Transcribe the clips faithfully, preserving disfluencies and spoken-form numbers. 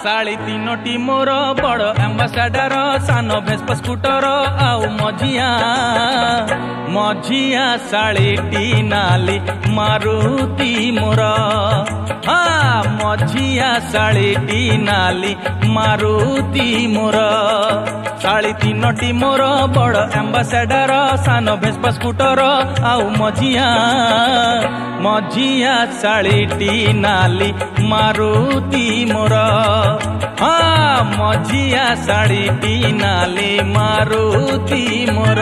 शाली तीनोटी मोर बड़ एम्बासाडर सान भेस्पा स्कूटर आउ मझिया मझिया शालीटी नाली मारुति मोर हाँ मझिया शालीटी नाली मारुति मोर शाली तीनोटी मोर बड़ एम्बासाडर सान भेस्पा स्कूटर आउ मझिया मझिया शालीटी नाली मारुति मोर हाँ मझिया शालीटी नाली मारुति मोर।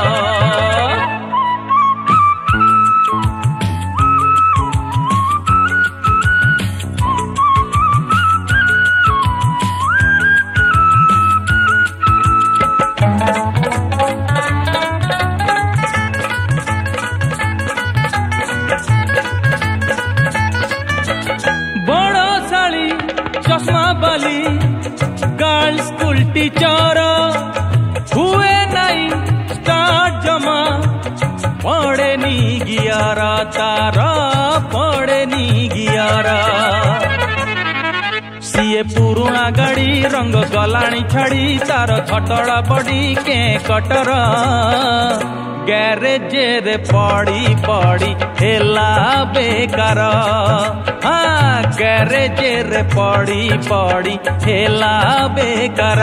चश्मा वाली गर्ल स्कूल टीचर हुए नहीं स्टार्ट जमा पड़े नी गियारा तारा पड़े नी गियारा सीए पुरुणा गाड़ी रंग गलाणी छाड़ी तार झटड़ा बड़ी के कटर गैरेज रे पड़ी पड़ी हेला बेकार हाँ गैरेज रे पड़ी पड़ी हेला बेकार।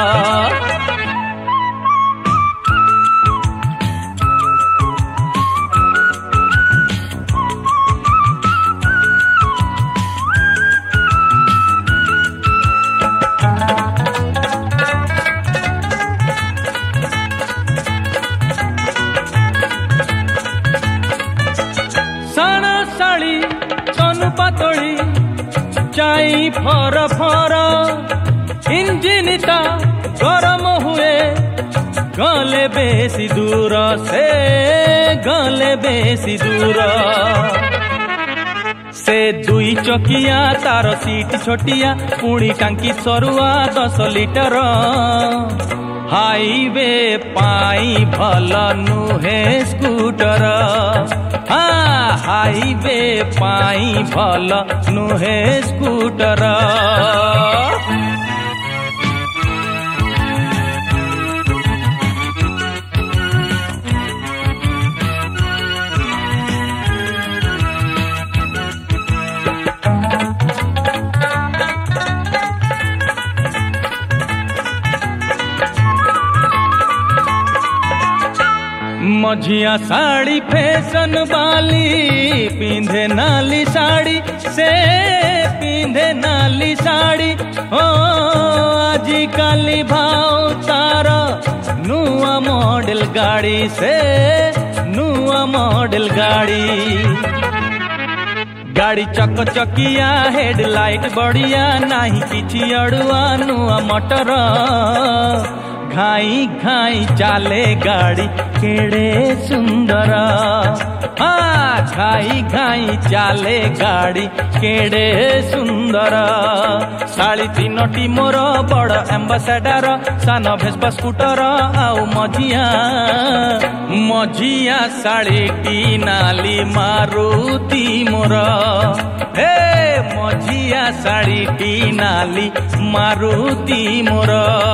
पातली चाई फर फर इंजिन ता गरम हुए गले बेसी दूर से गले बेसी दूर से दुई चकिया तार सीट छोटिया पुणी टांकी सरुआ दस लिटर हाईवे पाई भल नुहे स्कूटर हाँ हाईवे पाई भल नुहे स्कूटर। मझिया साड़ी फैशन वाली पिंधे नाली साड़ी से पिंधे नाली साड़ी ओ आजी काली भाव तार नुआ मॉडल गाड़ी से नुआ मॉडल गाड़ी गाड़ी चक चकिया हेडलाइट बढ़िया नहीं किछि अड़ुआ नुआ मोटर घाई घाई चाले गाड़ी केड़े सुंदर हाँ घाई घाई चाले गाड़ी केड़े सुंदर। शाली तीनोटी मोर बड़ एम्बासाडर सान भेस्पा स्कूटर आउ मझिया मझिया शालीटी नाली मारुति मोर हे मझिया शालीटी नाली मारुति मोर।